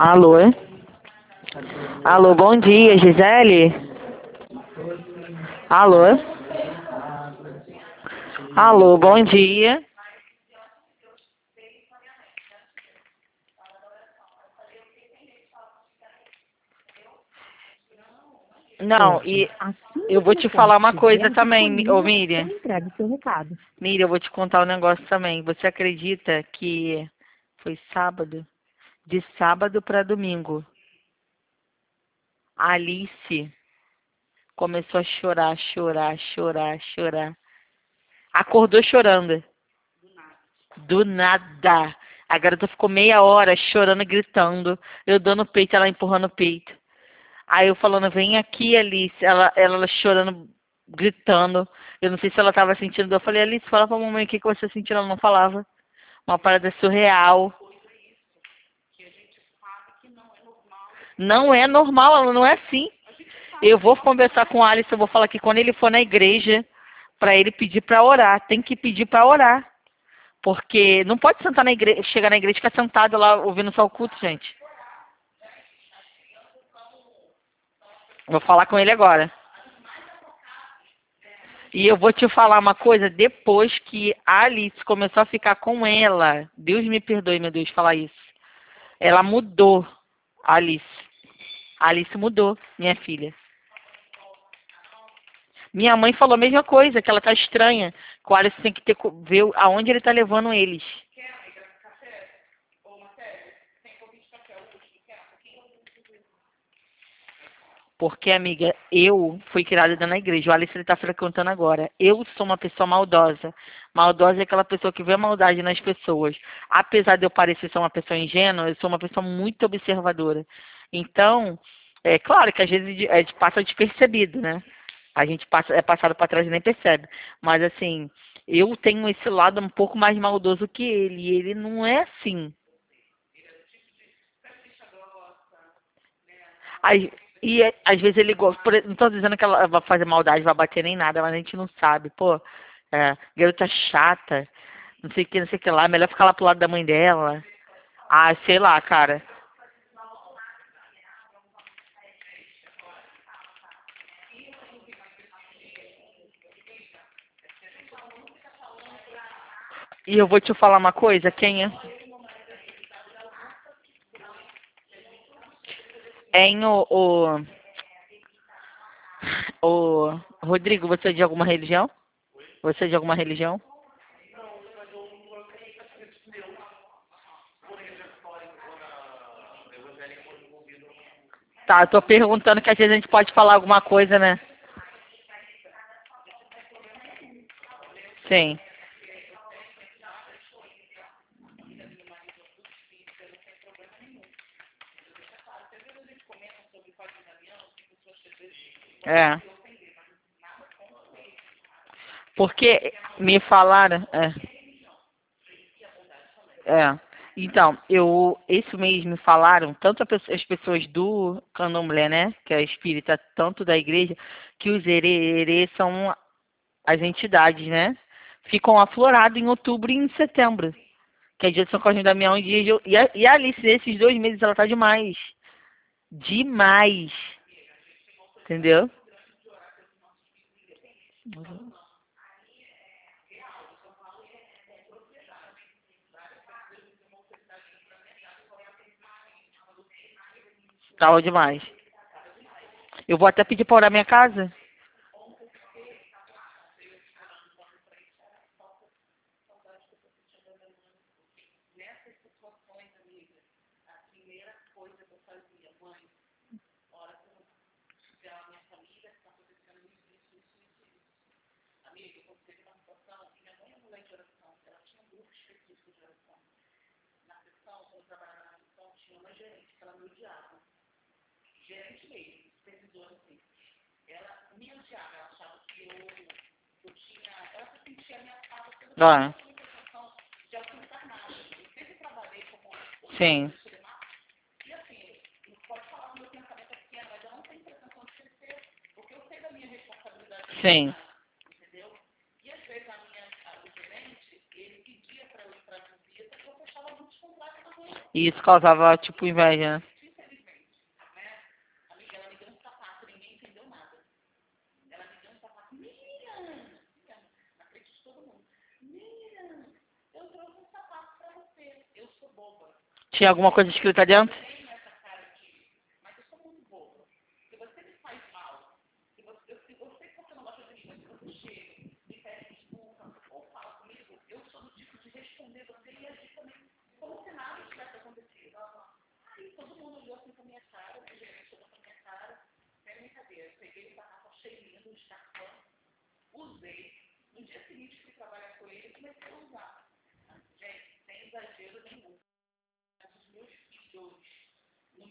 Alô? Alô, bom dia, Gisele? Alô? Alô, bom dia. Não, e eu vou te falar uma coisa também, ô Miriam. Miriam, eu vou te contar um negócio também. Você acredita que foi sábado? De sábado para domingo, a Alice começou a chorar, chorar, chorar, chorar. Acordou chorando. Do nada. A garota ficou meia hora chorando, gritando. Eu dando peito, ela empurrando o peito. Aí eu falando, vem aqui, Alice. Ela chorando, gritando. Eu não sei se ela tava sentindo dor. Eu falei, Alice, fala pra mamãe o que você sentiu. Ela não falava. Uma parada surreal. Não é normal, ela não é assim. Eu vou conversar com a Alice, eu vou falar que quando ele for na igreja, pra ele pedir pra orar. Tem que pedir pra orar. Porque não pode sentar na igreja, chegar na igreja e ficar sentado lá ouvindo só o culto, gente. Vou falar com ele agora. E eu vou te falar uma coisa, depois que a Alice começou a ficar com ela, Deus me perdoe, meu Deus, falar isso. Ela mudou, a Alice. A Alice mudou, minha filha. Minha mãe falou a mesma coisa, que ela tá estranha. Que o Alice tem que ver aonde ele tá levando eles. Porque, amiga, eu fui criada dentro da igreja. O Alice ele tá frequentando agora. Eu sou uma pessoa maldosa. Maldosa é aquela pessoa que vê a maldade nas pessoas. Apesar de eu parecer ser uma pessoa ingênua, eu sou uma pessoa muito observadora. Então, é claro que às vezes passa despercebido, né? A gente passa, é passado para trás e nem percebe. Mas, assim, eu tenho esse lado um pouco mais maldoso que ele. E ele não é assim. Aí, e às vezes ele gosta. Não tô dizendo que ela vai fazer maldade, vai bater nem nada, mas a gente não sabe. Pô, garota chata, não sei o que, não sei o que lá. Melhor ficar lá pro lado da mãe dela. Ah, sei lá, cara. E eu vou te falar uma coisa, quem é? Em o Rodrigo, você é de alguma religião? Você é de alguma religião? Tá, eu tô perguntando que às vezes a gente pode falar alguma coisa, né? Sim. É. Porque me falaram. É. Então, esse mês me falaram, tanto as pessoas do candomblé, né, que é espírita, tanto da igreja, que os ererê são as entidades, né, ficam aflorados em outubro e em setembro, que é dia de São Cosme e Damião e dia de, e a Alice, nesses 2 meses, ela tá demais. Demais. Entendeu? Tava demais. Eu vou até pedir pra orar minha casa. Ó, sim. Sim. E isso causava, tipo, inveja, né? Tinha alguma coisa escrita dentro? Usei. No dia seguinte fui trabalhar com ele e comecei a usar. Gente, sem exagero nenhum. Os meus filhos